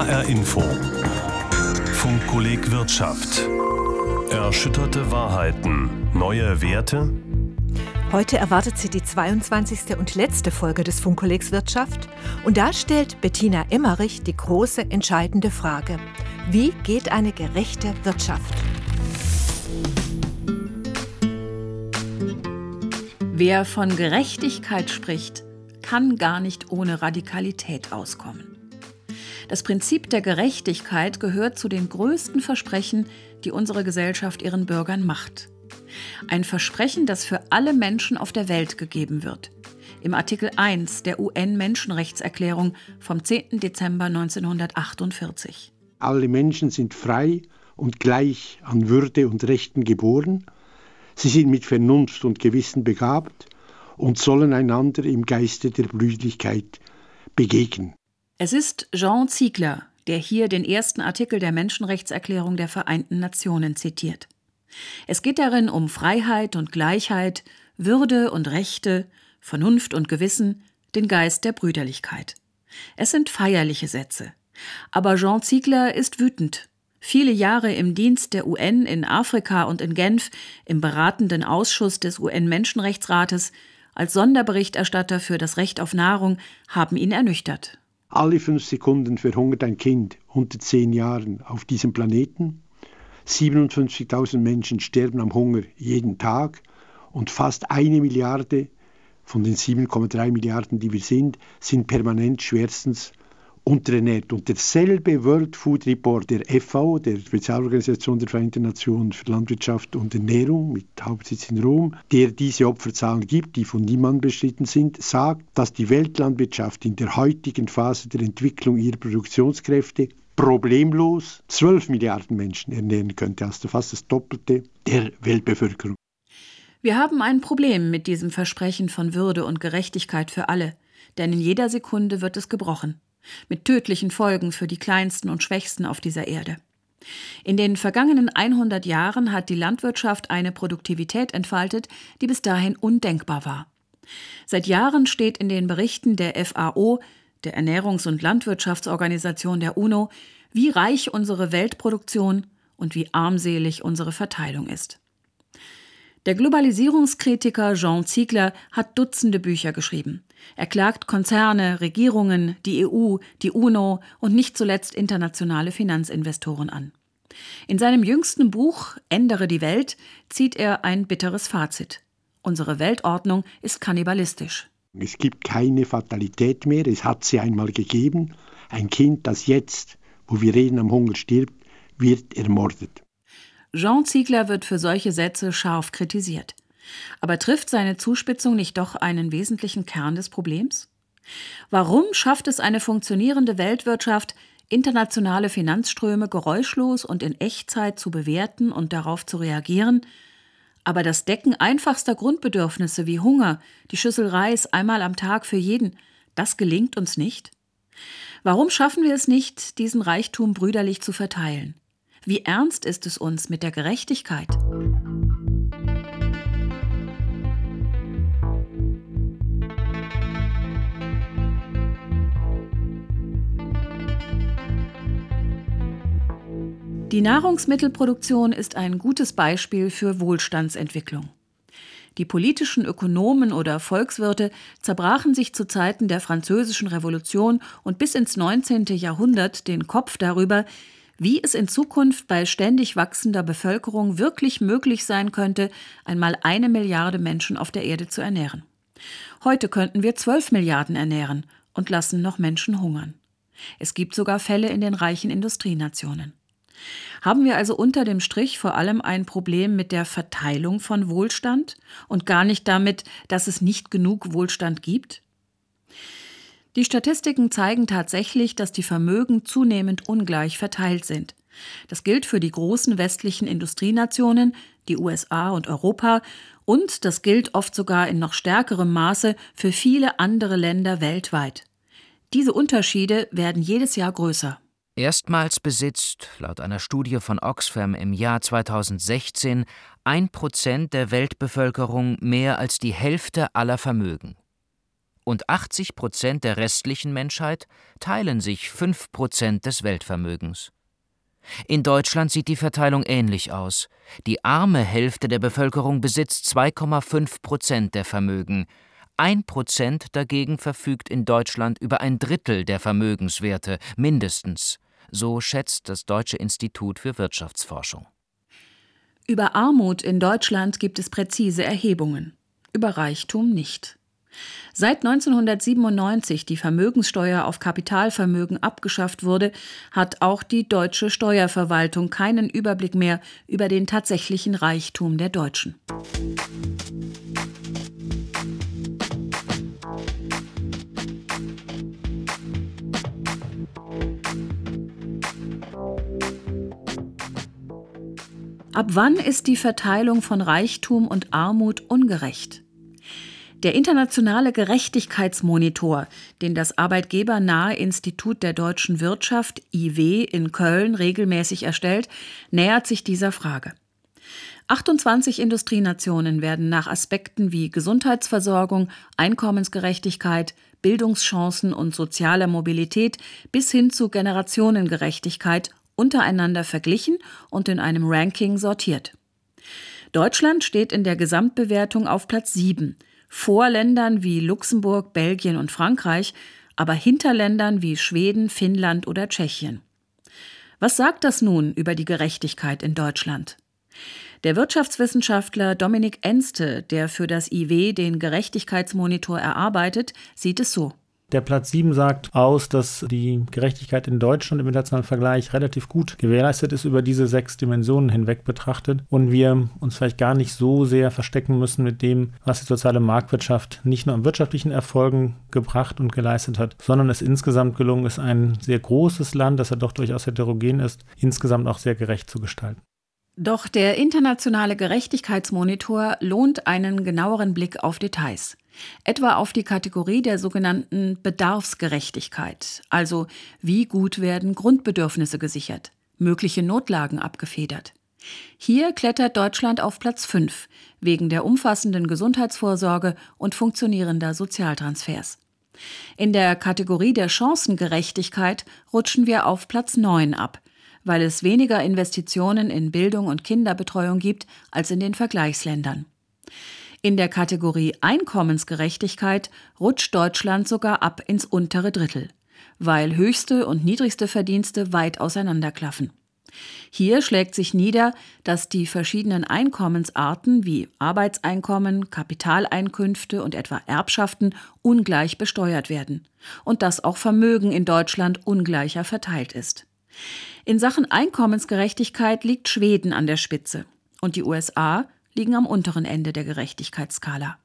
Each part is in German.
HR Info. Funkkolleg Wirtschaft. Erschütterte Wahrheiten. Neue Werte? Heute erwartet Sie die 22. und letzte Folge des Funkkollegs Wirtschaft. Und da stellt Bettina Emmerich die große, entscheidende Frage: Wie geht eine gerechte Wirtschaft? Wer von Gerechtigkeit spricht, kann gar nicht ohne Radikalität auskommen. Das Prinzip der Gerechtigkeit gehört zu den größten Versprechen, die unsere Gesellschaft ihren Bürgern macht. Ein Versprechen, das für alle Menschen auf der Welt gegeben wird. Im Artikel 1 der UN-Menschenrechtserklärung vom 10. Dezember 1948. Alle Menschen sind frei und gleich an Würde und Rechten geboren. Sie sind mit Vernunft und Gewissen begabt und sollen einander im Geiste der Brüderlichkeit begegnen. Es ist Jean Ziegler, der hier den ersten Artikel der Menschenrechtserklärung der Vereinten Nationen zitiert. Es geht darin um Freiheit und Gleichheit, Würde und Rechte, Vernunft und Gewissen, den Geist der Brüderlichkeit. Es sind feierliche Sätze. Aber Jean Ziegler ist wütend. Viele Jahre im Dienst der UN in Afrika und in Genf, im beratenden Ausschuss des UN-Menschenrechtsrates, als Sonderberichterstatter für das Recht auf Nahrung, haben ihn ernüchtert. Alle 5 Sekunden verhungert ein Kind unter 10 Jahren auf diesem Planeten. 57.000 Menschen sterben am Hunger jeden Tag und fast 1 Milliarde von den 7,3 Milliarden, die wir sind permanent schwerstens unterernährt. Und derselbe World Food Report der FAO, der Spezialorganisation der Vereinten Nationen für Landwirtschaft und Ernährung mit Hauptsitz in Rom, der diese Opferzahlen gibt, die von niemandem bestritten sind, sagt, dass die Weltlandwirtschaft in der heutigen Phase der Entwicklung ihrer Produktionskräfte problemlos 12 Milliarden Menschen ernähren könnte, also fast das Doppelte der Weltbevölkerung. Wir haben ein Problem mit diesem Versprechen von Würde und Gerechtigkeit für alle, denn in jeder Sekunde wird es gebrochen. Mit tödlichen Folgen für die Kleinsten und Schwächsten auf dieser Erde. In den vergangenen 100 Jahren hat die Landwirtschaft eine Produktivität entfaltet, die bis dahin undenkbar war. Seit Jahren steht in den Berichten der FAO, der Ernährungs- und Landwirtschaftsorganisation der UNO, wie reich unsere Weltproduktion und wie armselig unsere Verteilung ist. Der Globalisierungskritiker Jean Ziegler hat Dutzende Bücher geschrieben. Er klagt Konzerne, Regierungen, die EU, die UNO und nicht zuletzt internationale Finanzinvestoren an. In seinem jüngsten Buch »Ändere die Welt« zieht er ein bitteres Fazit. Unsere Weltordnung ist kannibalistisch. Es gibt keine Fatalität mehr, es hat sie einmal gegeben. Ein Kind, das jetzt, wo wir reden, am Hunger stirbt, wird ermordet. Jean Ziegler wird für solche Sätze scharf kritisiert. Aber trifft seine Zuspitzung nicht doch einen wesentlichen Kern des Problems? Warum schafft es eine funktionierende Weltwirtschaft, internationale Finanzströme geräuschlos und in Echtzeit zu bewerten und darauf zu reagieren, aber das Decken einfachster Grundbedürfnisse wie Hunger, die Schüssel Reis einmal am Tag für jeden, das gelingt uns nicht? Warum schaffen wir es nicht, diesen Reichtum brüderlich zu verteilen? Wie ernst ist es uns mit der Gerechtigkeit? Die Nahrungsmittelproduktion ist ein gutes Beispiel für Wohlstandsentwicklung. Die politischen Ökonomen oder Volkswirte zerbrachen sich zu Zeiten der Französischen Revolution und bis ins 19. Jahrhundert den Kopf darüber, wie es in Zukunft bei ständig wachsender Bevölkerung wirklich möglich sein könnte, einmal 1 Milliarde Menschen auf der Erde zu ernähren. Heute könnten wir 12 Milliarden ernähren und lassen noch Menschen hungern. Es gibt sogar Fälle in den reichen Industrienationen. Haben wir also unter dem Strich vor allem ein Problem mit der Verteilung von Wohlstand und gar nicht damit, dass es nicht genug Wohlstand gibt? Die Statistiken zeigen tatsächlich, dass die Vermögen zunehmend ungleich verteilt sind. Das gilt für die großen westlichen Industrienationen, die USA und Europa, und das gilt oft sogar in noch stärkerem Maße für viele andere Länder weltweit. Diese Unterschiede werden jedes Jahr größer. Erstmals besitzt, laut einer Studie von Oxfam im Jahr 2016, 1% der Weltbevölkerung mehr als die Hälfte aller Vermögen. und 80% der restlichen Menschheit teilen sich 5% des Weltvermögens. In Deutschland sieht die Verteilung ähnlich aus. Die arme Hälfte der Bevölkerung besitzt 2,5% der Vermögen. 1% dagegen verfügt in Deutschland über 1/3 der Vermögenswerte, mindestens. So schätzt das Deutsche Institut für Wirtschaftsforschung. Über Armut in Deutschland gibt es präzise Erhebungen, über Reichtum nicht. Seit 1997 die Vermögenssteuer auf Kapitalvermögen abgeschafft wurde, hat auch die deutsche Steuerverwaltung keinen Überblick mehr über den tatsächlichen Reichtum der Deutschen. Ab wann ist die Verteilung von Reichtum und Armut ungerecht? Der internationale Gerechtigkeitsmonitor, den das arbeitgebernahe Institut der deutschen Wirtschaft (IW) in Köln regelmäßig erstellt, nähert sich dieser Frage. 28 Industrienationen werden nach Aspekten wie Gesundheitsversorgung, Einkommensgerechtigkeit, Bildungschancen und sozialer Mobilität bis hin zu Generationengerechtigkeit untereinander verglichen und in einem Ranking sortiert. Deutschland steht in der Gesamtbewertung auf Platz 7, vor Ländern wie Luxemburg, Belgien und Frankreich, aber hinter Ländern wie Schweden, Finnland oder Tschechien. Was sagt das nun über die Gerechtigkeit in Deutschland? Der Wirtschaftswissenschaftler Dominik Enste, der für das IW den Gerechtigkeitsmonitor erarbeitet, sieht es so. Der Platz 7 sagt aus, dass die Gerechtigkeit in Deutschland im internationalen Vergleich relativ gut gewährleistet ist, über diese 6 Dimensionen hinweg betrachtet und wir uns vielleicht gar nicht so sehr verstecken müssen mit dem, was die soziale Marktwirtschaft nicht nur an wirtschaftlichen Erfolgen gebracht und geleistet hat, sondern es insgesamt gelungen ist, ein sehr großes Land, das ja doch durchaus heterogen ist, insgesamt auch sehr gerecht zu gestalten. Doch der internationale Gerechtigkeitsmonitor lohnt einen genaueren Blick auf Details. Etwa auf die Kategorie der sogenannten Bedarfsgerechtigkeit, also wie gut werden Grundbedürfnisse gesichert, mögliche Notlagen abgefedert. Hier klettert Deutschland auf Platz 5 wegen der umfassenden Gesundheitsvorsorge und funktionierender Sozialtransfers. In der Kategorie der Chancengerechtigkeit rutschen wir auf Platz 9 ab, weil es weniger Investitionen in Bildung und Kinderbetreuung gibt als in den Vergleichsländern. In der Kategorie Einkommensgerechtigkeit rutscht Deutschland sogar ab ins untere Drittel, weil höchste und niedrigste Verdienste weit auseinanderklaffen. Hier schlägt sich nieder, dass die verschiedenen Einkommensarten wie Arbeitseinkommen, Kapitaleinkünfte und etwa Erbschaften ungleich besteuert werden und dass auch Vermögen in Deutschland ungleicher verteilt ist. In Sachen Einkommensgerechtigkeit liegt Schweden an der Spitze und die USA liegen am unteren Ende der Gerechtigkeitsskala.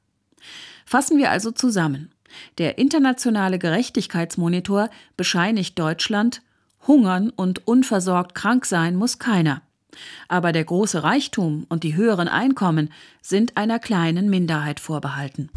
Fassen wir also zusammen. Der internationale Gerechtigkeitsmonitor bescheinigt Deutschland, hungern und unversorgt krank sein muss keiner. Aber der große Reichtum und die höheren Einkommen sind einer kleinen Minderheit vorbehalten.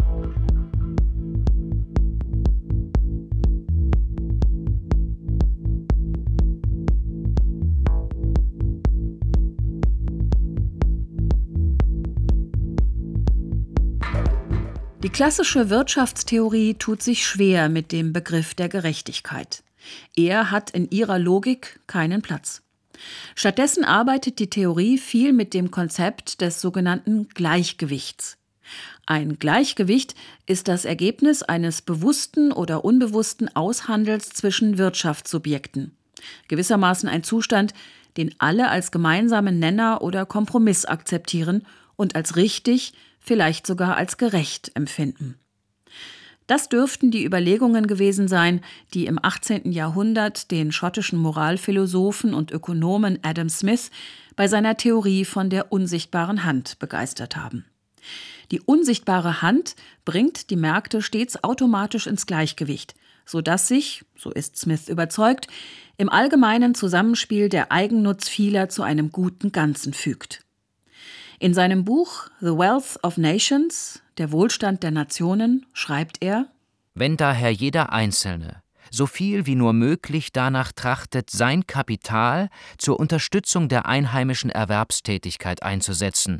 Die klassische Wirtschaftstheorie tut sich schwer mit dem Begriff der Gerechtigkeit. Er hat in ihrer Logik keinen Platz. Stattdessen arbeitet die Theorie viel mit dem Konzept des sogenannten Gleichgewichts. Ein Gleichgewicht ist das Ergebnis eines bewussten oder unbewussten Aushandels zwischen Wirtschaftssubjekten. Gewissermaßen ein Zustand, den alle als gemeinsamen Nenner oder Kompromiss akzeptieren und als richtig, vielleicht sogar als gerecht empfinden. Das dürften die Überlegungen gewesen sein, die im 18. Jahrhundert den schottischen Moralphilosophen und Ökonomen Adam Smith bei seiner Theorie von der unsichtbaren Hand begeistert haben. Die unsichtbare Hand bringt die Märkte stets automatisch ins Gleichgewicht, sodass sich, so ist Smith überzeugt, im allgemeinen Zusammenspiel der Eigennutz vieler zu einem guten Ganzen fügt. In seinem Buch The Wealth of Nations, der Wohlstand der Nationen, schreibt er: Wenn daher jeder Einzelne so viel wie nur möglich danach trachtet, sein Kapital zur Unterstützung der einheimischen Erwerbstätigkeit einzusetzen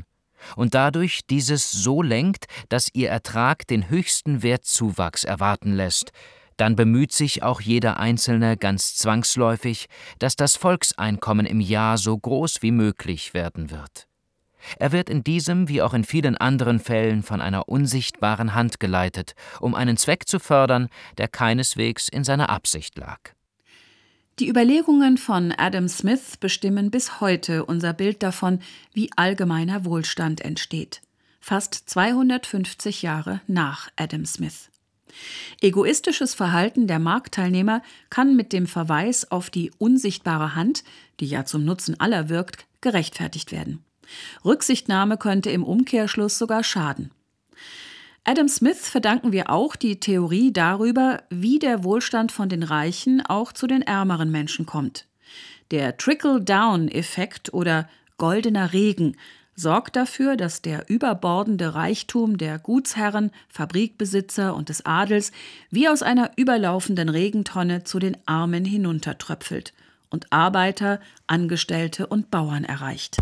und dadurch dieses so lenkt, dass ihr Ertrag den höchsten Wertzuwachs erwarten lässt, dann bemüht sich auch jeder Einzelne ganz zwangsläufig, dass das Volkseinkommen im Jahr so groß wie möglich werden wird. Er wird in diesem wie auch in vielen anderen Fällen von einer unsichtbaren Hand geleitet, um einen Zweck zu fördern, der keineswegs in seiner Absicht lag. Die Überlegungen von Adam Smith bestimmen bis heute unser Bild davon, wie allgemeiner Wohlstand entsteht. Fast 250 Jahre nach Adam Smith. Egoistisches Verhalten der Marktteilnehmer kann mit dem Verweis auf die unsichtbare Hand, die ja zum Nutzen aller wirkt, gerechtfertigt werden. Rücksichtnahme könnte im Umkehrschluss sogar schaden. Adam Smith verdanken wir auch die Theorie darüber, wie der Wohlstand von den Reichen auch zu den ärmeren Menschen kommt. Der Trickle-Down-Effekt oder goldener Regen sorgt dafür, dass der überbordende Reichtum der Gutsherren, Fabrikbesitzer und des Adels wie aus einer überlaufenden Regentonne zu den Armen hinuntertröpfelt und Arbeiter, Angestellte und Bauern erreicht.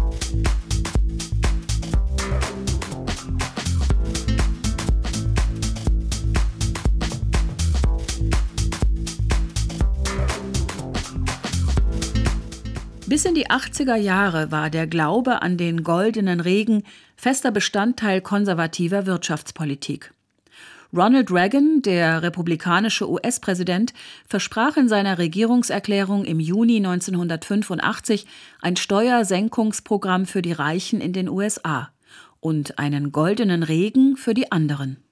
Bis in die 80er Jahre war der Glaube an den goldenen Regen fester Bestandteil konservativer Wirtschaftspolitik. Ronald Reagan, der republikanische US-Präsident, versprach in seiner Regierungserklärung im Juni 1985 ein Steuersenkungsprogramm für die Reichen in den USA und einen goldenen Regen für die anderen.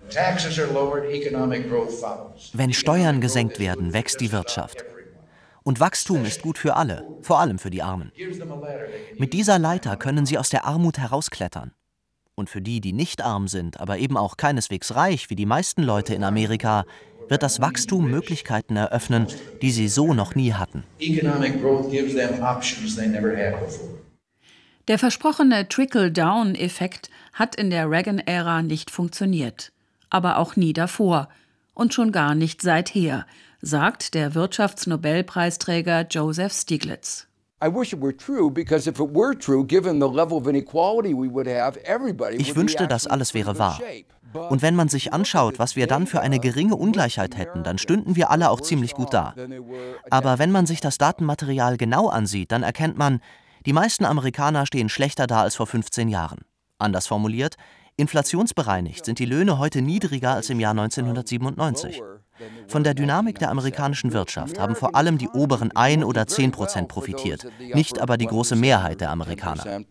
Wenn Steuern gesenkt werden, wächst die Wirtschaft. Und Wachstum ist gut für alle, vor allem für die Armen. Mit dieser Leiter können sie aus der Armut herausklettern. Und für die, die nicht arm sind, aber eben auch keineswegs reich, wie die meisten Leute in Amerika, wird das Wachstum Möglichkeiten eröffnen, die sie so noch nie hatten. Der versprochene Trickle-Down-Effekt hat in der Reagan-Ära nicht funktioniert. Aber auch nie davor. Und schon gar nicht seither, sagt der Wirtschaftsnobelpreisträger Joseph Stiglitz. Ich wünschte, dass alles wäre wahr. Und wenn man sich anschaut, was wir dann für eine geringe Ungleichheit hätten, dann stünden wir alle auch ziemlich gut da. Aber wenn man sich das Datenmaterial genau ansieht, dann erkennt man, die meisten Amerikaner stehen schlechter da als vor 15 Jahren. Anders formuliert, inflationsbereinigt sind die Löhne heute niedriger als im Jahr 1997. Von der Dynamik der amerikanischen Wirtschaft haben vor allem die oberen 1 oder 10% profitiert, nicht aber die große Mehrheit der Amerikaner.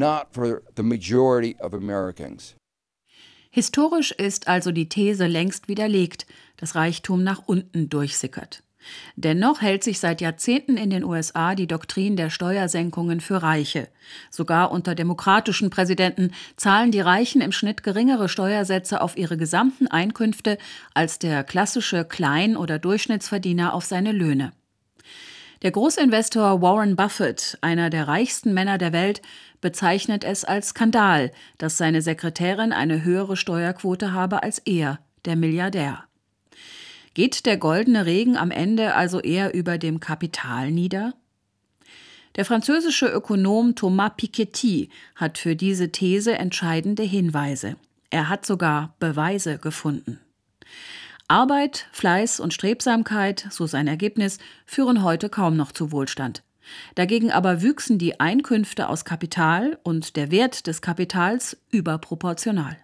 Historisch ist also die These längst widerlegt, dass Reichtum nach unten durchsickert. Dennoch hält sich seit Jahrzehnten in den USA die Doktrin der Steuersenkungen für Reiche. Sogar unter demokratischen Präsidenten zahlen die Reichen im Schnitt geringere Steuersätze auf ihre gesamten Einkünfte als der klassische Klein- oder Durchschnittsverdiener auf seine Löhne. Der Großinvestor Warren Buffett, einer der reichsten Männer der Welt, bezeichnet es als Skandal, dass seine Sekretärin eine höhere Steuerquote habe als er, der Milliardär. Geht der goldene Regen am Ende also eher über dem Kapital nieder? Der französische Ökonom Thomas Piketty hat für diese These entscheidende Hinweise. Er hat sogar Beweise gefunden. Arbeit, Fleiß und Strebsamkeit, so sein Ergebnis, führen heute kaum noch zu Wohlstand. Dagegen aber wüchsen die Einkünfte aus Kapital und der Wert des Kapitals überproportional.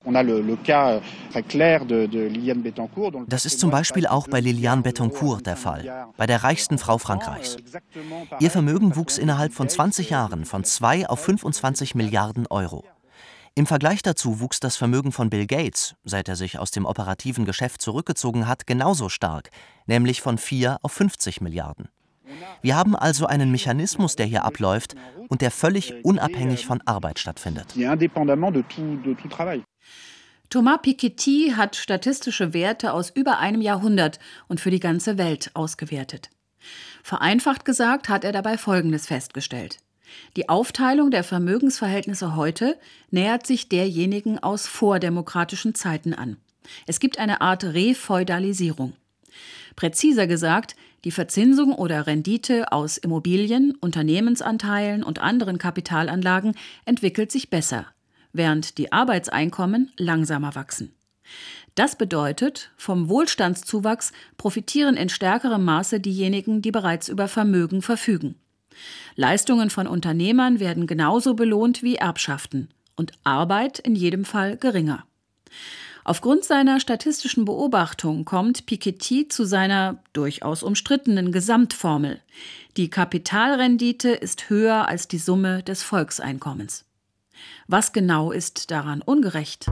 Das ist zum Beispiel auch bei Liliane Bettencourt der Fall, bei der reichsten Frau Frankreichs. Ihr Vermögen wuchs innerhalb von 20 Jahren von 2 auf 25 Milliarden Euro. Im Vergleich dazu wuchs das Vermögen von Bill Gates, seit er sich aus dem operativen Geschäft zurückgezogen hat, genauso stark, nämlich von 4 auf 50 Milliarden. Wir haben also einen Mechanismus, der hier abläuft und der völlig unabhängig von Arbeit stattfindet. Thomas Piketty hat statistische Werte aus über einem Jahrhundert und für die ganze Welt ausgewertet. Vereinfacht gesagt hat er dabei Folgendes festgestellt. Die Aufteilung der Vermögensverhältnisse heute nähert sich derjenigen aus vordemokratischen Zeiten an. Es gibt eine Art Refeudalisierung. Präziser gesagt, die Verzinsung oder Rendite aus Immobilien, Unternehmensanteilen und anderen Kapitalanlagen entwickelt sich besser. während die Arbeitseinkommen langsamer wachsen. Das bedeutet, vom Wohlstandszuwachs profitieren in stärkerem Maße diejenigen, die bereits über Vermögen verfügen. Leistungen von Unternehmern werden genauso belohnt wie Erbschaften und Arbeit in jedem Fall geringer. Aufgrund seiner statistischen Beobachtung kommt Piketty zu seiner durchaus umstrittenen Gesamtformel. Die Kapitalrendite ist höher als die Summe des Volkseinkommens. Was genau ist daran ungerecht?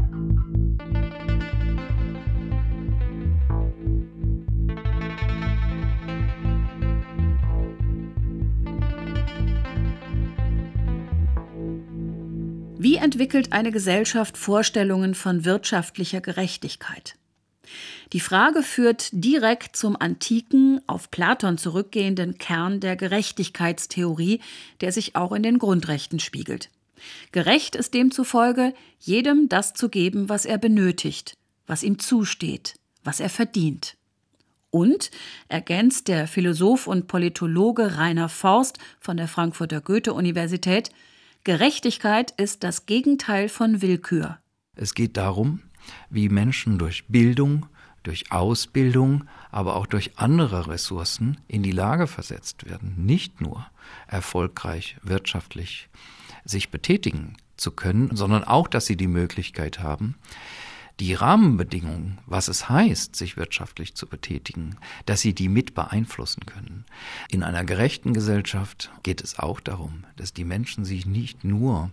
Wie entwickelt eine Gesellschaft Vorstellungen von wirtschaftlicher Gerechtigkeit? Die Frage führt direkt zum antiken, auf Platon zurückgehenden Kern der Gerechtigkeitstheorie, der sich auch in den Grundrechten spiegelt. Gerecht ist demzufolge, jedem das zu geben, was er benötigt, was ihm zusteht, was er verdient. Und, ergänzt der Philosoph und Politologe Rainer Forst von der Frankfurter Goethe-Universität, Gerechtigkeit ist das Gegenteil von Willkür. Es geht darum, wie Menschen durch Bildung, durch Ausbildung, aber auch durch andere Ressourcen in die Lage versetzt werden, nicht nur erfolgreich wirtschaftlich sich betätigen zu können, sondern auch, dass sie die Möglichkeit haben, die Rahmenbedingungen, was es heißt, sich wirtschaftlich zu betätigen, dass sie die mit beeinflussen können. In einer gerechten Gesellschaft geht es auch darum, dass die Menschen sich nicht nur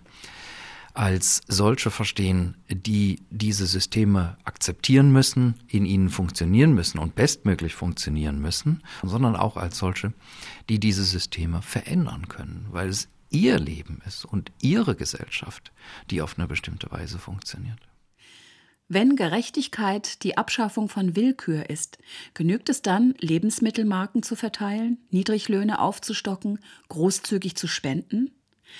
als solche verstehen, die diese Systeme akzeptieren müssen, in ihnen funktionieren müssen und bestmöglich funktionieren müssen, sondern auch als solche, die diese Systeme verändern können, weil es ihr Leben ist und ihre Gesellschaft, die auf eine bestimmte Weise funktioniert. Wenn Gerechtigkeit die Abschaffung von Willkür ist, genügt es dann, Lebensmittelmarken zu verteilen, Niedriglöhne aufzustocken, großzügig zu spenden?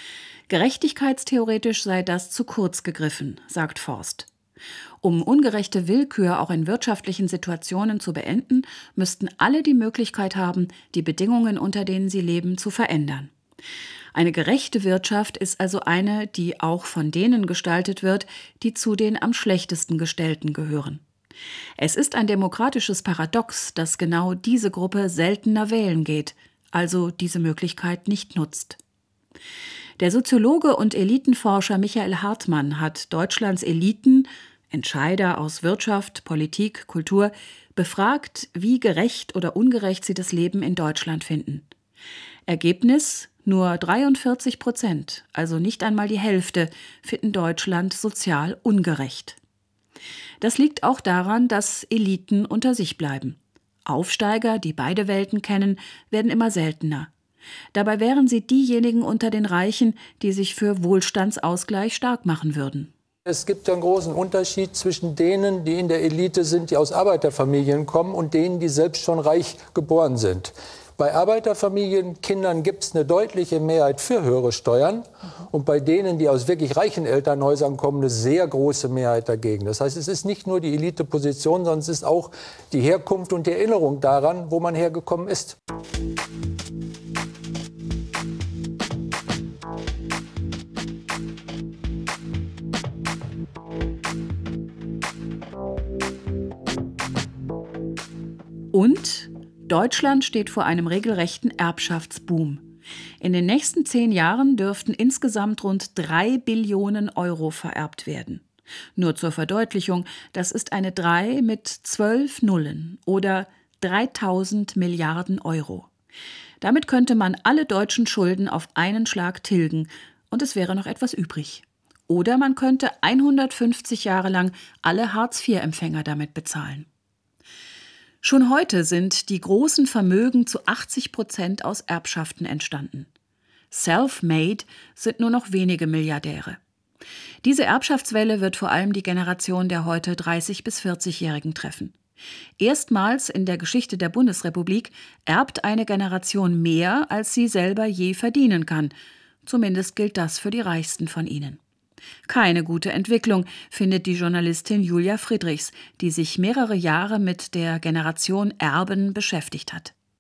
Gerechtigkeitstheoretisch sei das zu kurz gegriffen, sagt Forst. Um ungerechte Willkür auch in wirtschaftlichen Situationen zu beenden, müssten alle die Möglichkeit haben, die Bedingungen, unter denen sie leben, zu verändern. Eine gerechte Wirtschaft ist also eine, die auch von denen gestaltet wird, die zu den am schlechtesten Gestellten gehören. Es ist ein demokratisches Paradox, dass genau diese Gruppe seltener wählen geht, also diese Möglichkeit nicht nutzt. Der Soziologe und Elitenforscher Michael Hartmann hat Deutschlands Eliten, Entscheider aus Wirtschaft, Politik, Kultur, befragt, wie gerecht oder ungerecht sie das Leben in Deutschland finden. Ergebnis: Nur 43%, also nicht einmal die Hälfte, finden Deutschland sozial ungerecht. Das liegt auch daran, dass Eliten unter sich bleiben. Aufsteiger, die beide Welten kennen, werden immer seltener. Dabei wären sie diejenigen unter den Reichen, die sich für Wohlstandsausgleich stark machen würden. Es gibt einen großen Unterschied zwischen denen, die in der Elite sind, die aus Arbeiterfamilien kommen, und denen, die selbst schon reich geboren sind. Bei Arbeiterfamilienkindern gibt es eine deutliche Mehrheit für höhere Steuern und bei denen, die aus wirklich reichen Elternhäusern kommen, eine sehr große Mehrheit dagegen. Das heißt, es ist nicht nur die Eliteposition, sondern es ist auch die Herkunft und die Erinnerung daran, wo man hergekommen ist. Und Deutschland steht vor einem regelrechten Erbschaftsboom. In den nächsten 10 Jahren dürften insgesamt rund 3 Billionen Euro vererbt werden. Nur zur Verdeutlichung, das ist eine 3 mit 12 Nullen oder 3000 Milliarden Euro. Damit könnte man alle deutschen Schulden auf einen Schlag tilgen und es wäre noch etwas übrig. Oder man könnte 150 Jahre lang alle Hartz-IV-Empfänger damit bezahlen. Schon heute sind die großen Vermögen zu 80% aus Erbschaften entstanden. Self-made sind nur noch wenige Milliardäre. Diese Erbschaftswelle wird vor allem die Generation der heute 30- bis 40-Jährigen treffen. Erstmals in der Geschichte der Bundesrepublik erbt eine Generation mehr, als sie selber je verdienen kann. Zumindest gilt das für die Reichsten von ihnen. Keine gute Entwicklung, findet die Journalistin Julia Friedrichs, die sich mehrere Jahre mit der Generation Erben beschäftigt hat.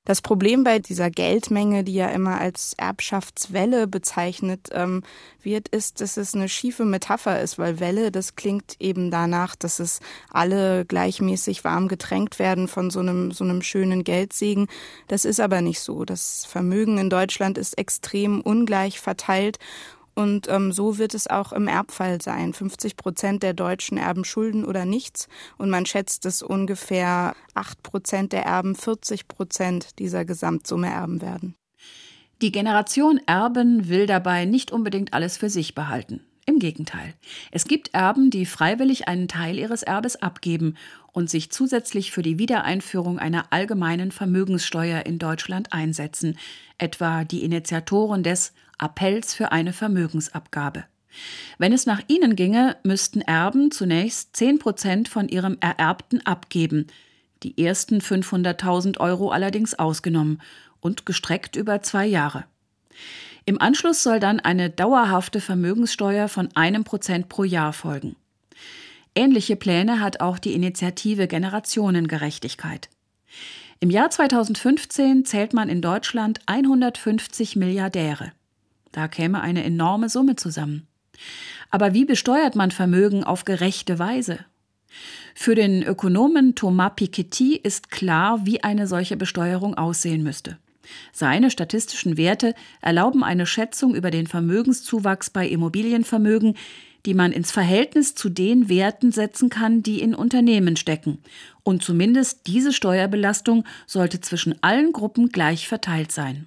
Das Problem bei dieser Geldmenge, die ja immer als Erbschaftswelle bezeichnet wird, ist, dass es eine schiefe Metapher ist, weil Welle, das klingt eben danach, dass es alle gleichmäßig warm getränkt werden von so einem schönen Geldsegen. Das ist aber nicht so. Das Vermögen in Deutschland ist extrem ungleich verteilt. Und so wird es auch im Erbfall sein. 50% der Deutschen erben Schulden oder nichts. Und man schätzt, dass ungefähr 8% der Erben 40% dieser Gesamtsumme erben werden. Die Generation Erben will dabei nicht unbedingt alles für sich behalten. Im Gegenteil. Es gibt Erben, die freiwillig einen Teil ihres Erbes abgeben und sich zusätzlich für die Wiedereinführung einer allgemeinen Vermögenssteuer in Deutschland einsetzen, etwa die Initiatoren des Appells für eine Vermögensabgabe. Wenn es nach ihnen ginge, müssten Erben zunächst 10% von ihrem Ererbten abgeben, die ersten 500.000 € allerdings ausgenommen und gestreckt über 2 Jahre. Im Anschluss soll dann eine dauerhafte Vermögenssteuer von 1% pro Jahr folgen. Ähnliche Pläne hat auch die Initiative Generationengerechtigkeit. Im Jahr 2015 zählt man in Deutschland 150 Milliardäre. Da käme eine enorme Summe zusammen. Aber wie besteuert man Vermögen auf gerechte Weise? Für den Ökonomen Thomas Piketty ist klar, wie eine solche Besteuerung aussehen müsste. Seine statistischen Werte erlauben eine Schätzung über den Vermögenszuwachs bei Immobilienvermögen, die man ins Verhältnis zu den Werten setzen kann, die in Unternehmen stecken. Und zumindest diese Steuerbelastung sollte zwischen allen Gruppen gleich verteilt sein.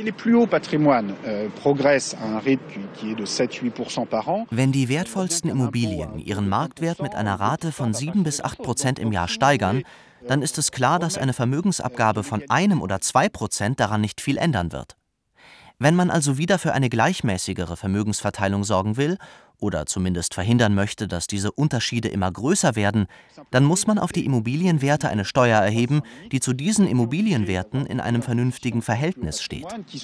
Wenn die wertvollsten Immobilien ihren Marktwert mit einer Rate von 7-8% im Jahr steigern, dann ist es klar, dass eine Vermögensabgabe von 1 oder 2% daran nicht viel ändern wird. Wenn man also wieder für eine gleichmäßigere Vermögensverteilung sorgen will oder zumindest verhindern möchte, dass diese Unterschiede immer größer werden, dann muss man auf die Immobilienwerte eine Steuer erheben, die zu diesen Immobilienwerten in einem vernünftigen Verhältnis steht.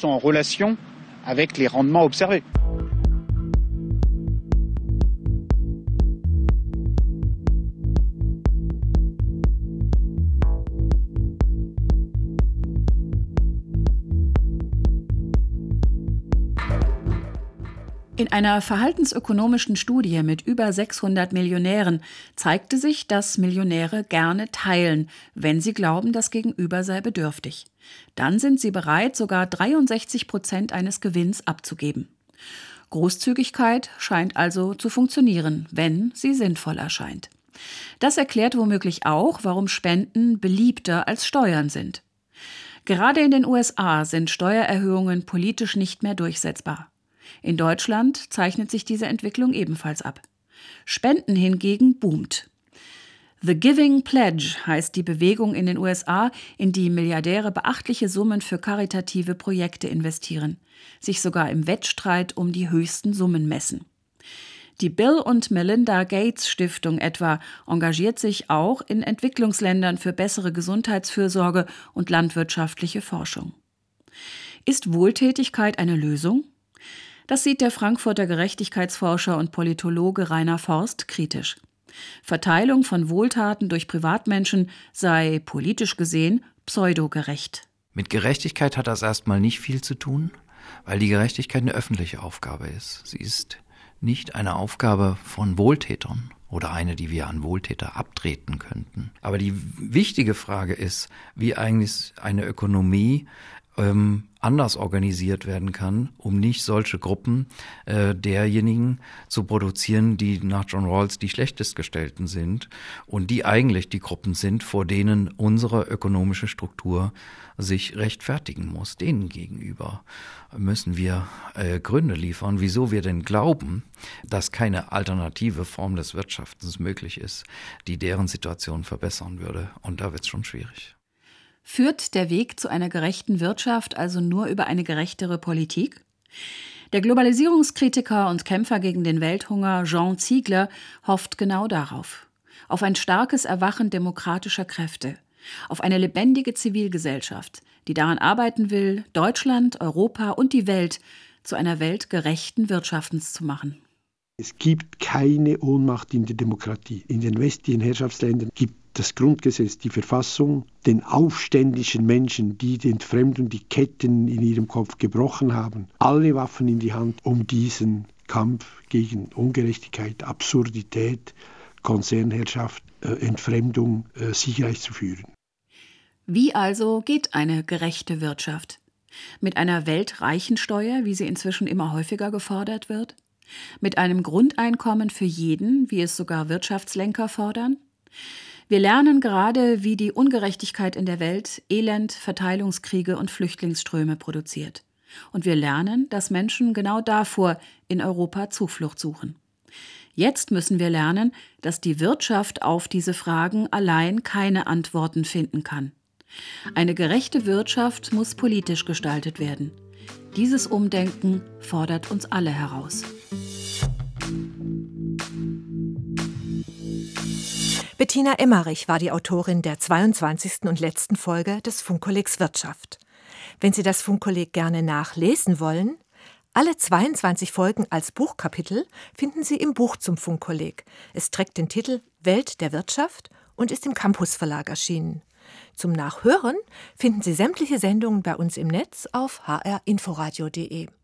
In einer verhaltensökonomischen Studie mit über 600 Millionären zeigte sich, dass Millionäre gerne teilen, wenn sie glauben, das Gegenüber sei bedürftig. Dann sind sie bereit, sogar 63% eines Gewinns abzugeben. Großzügigkeit scheint also zu funktionieren, wenn sie sinnvoll erscheint. Das erklärt womöglich auch, warum Spenden beliebter als Steuern sind. Gerade in den USA sind Steuererhöhungen politisch nicht mehr durchsetzbar. In Deutschland zeichnet sich diese Entwicklung ebenfalls ab. Spenden hingegen boomt. The Giving Pledge heißt die Bewegung in den USA, in die Milliardäre beachtliche Summen für karitative Projekte investieren, sich sogar im Wettstreit um die höchsten Summen messen. Die Bill und Melinda Gates Stiftung etwa engagiert sich auch in Entwicklungsländern für bessere Gesundheitsfürsorge und landwirtschaftliche Forschung. Ist Wohltätigkeit eine Lösung? Das sieht der Frankfurter Gerechtigkeitsforscher und Politologe Rainer Forst kritisch. Verteilung von Wohltaten durch Privatmenschen sei politisch gesehen pseudogerecht. Mit Gerechtigkeit hat das erstmal nicht viel zu tun, weil die Gerechtigkeit eine öffentliche Aufgabe ist. Sie ist nicht eine Aufgabe von Wohltätern oder eine, die wir an Wohltäter abtreten könnten. Aber die wichtige Frage ist, wie eigentlich eine Ökonomie anders organisiert werden kann, um nicht solche Gruppen derjenigen zu produzieren, die nach John Rawls die schlechtestgestellten sind und die eigentlich die Gruppen sind, vor denen unsere ökonomische Struktur sich rechtfertigen muss. Denen gegenüber müssen wir Gründe liefern, wieso wir denn glauben, dass keine alternative Form des Wirtschaftens möglich ist, die deren Situation verbessern würde. Und da wird es schon schwierig. Führt der Weg zu einer gerechten Wirtschaft also nur über eine gerechtere Politik? Der Globalisierungskritiker und Kämpfer gegen den Welthunger Jean Ziegler hofft genau darauf. Auf ein starkes Erwachen demokratischer Kräfte, auf eine lebendige Zivilgesellschaft, die daran arbeiten will, Deutschland, Europa und die Welt zu einer Welt gerechten Wirtschaftens zu machen. Es gibt keine Ohnmacht in der Demokratie. In den westlichen Herrschaftsländern gibt das Grundgesetz, die Verfassung, den aufständischen Menschen, die die Entfremdung, die Ketten in ihrem Kopf gebrochen haben, alle Waffen in die Hand, um diesen Kampf gegen Ungerechtigkeit, Absurdität, Konzernherrschaft, Entfremdung siegreich zu führen. Wie also geht eine gerechte Wirtschaft? Mit einer Weltreichensteuer, wie sie inzwischen immer häufiger gefordert wird? Mit einem Grundeinkommen für jeden, wie es sogar Wirtschaftslenker fordern? Wir lernen gerade, wie die Ungerechtigkeit in der Welt Elend, Verteilungskriege und Flüchtlingsströme produziert. Und wir lernen, dass Menschen genau davor in Europa Zuflucht suchen. Jetzt müssen wir lernen, dass die Wirtschaft auf diese Fragen allein keine Antworten finden kann. Eine gerechte Wirtschaft muss politisch gestaltet werden. Dieses Umdenken fordert uns alle heraus. Bettina Emmerich war die Autorin der 22. und letzten Folge des Funkkollegs Wirtschaft. Wenn Sie das Funkkolleg gerne nachlesen wollen, alle 22 Folgen als Buchkapitel finden Sie im Buch zum Funkkolleg. Es trägt den Titel Welt der Wirtschaft und ist im Campus Verlag erschienen. Zum Nachhören finden Sie sämtliche Sendungen bei uns im Netz auf hrinforadio.de.